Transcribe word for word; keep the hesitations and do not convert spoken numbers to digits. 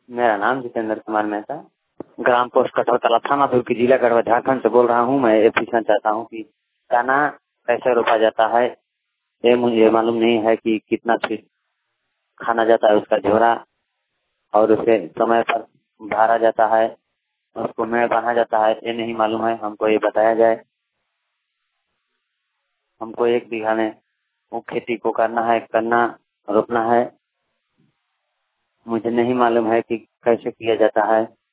मेरा नाम जितेंद्र कुमार मेहता, ग्राम पोस्ट कटौतला, थाना दुर्ग, जिला गढ़वा, झारखंड से बोल रहा हूँ। मैं ये पूछना चाहता हूँ कि चना कैसे रोपा जाता है। ये मुझे मालूम नहीं है कि कितना चीज खाना जाता है उसका झोरा, और उसे समय पर भरा जाता है, उसको मेड़ बांधा जाता है। ये नहीं मालूम है, हमको ये बताया जाए। हमको एक बीघा में वो खेती को करना है, करना रोपना है। मुझे नहीं मालूम है कि कैसे किया जाता है।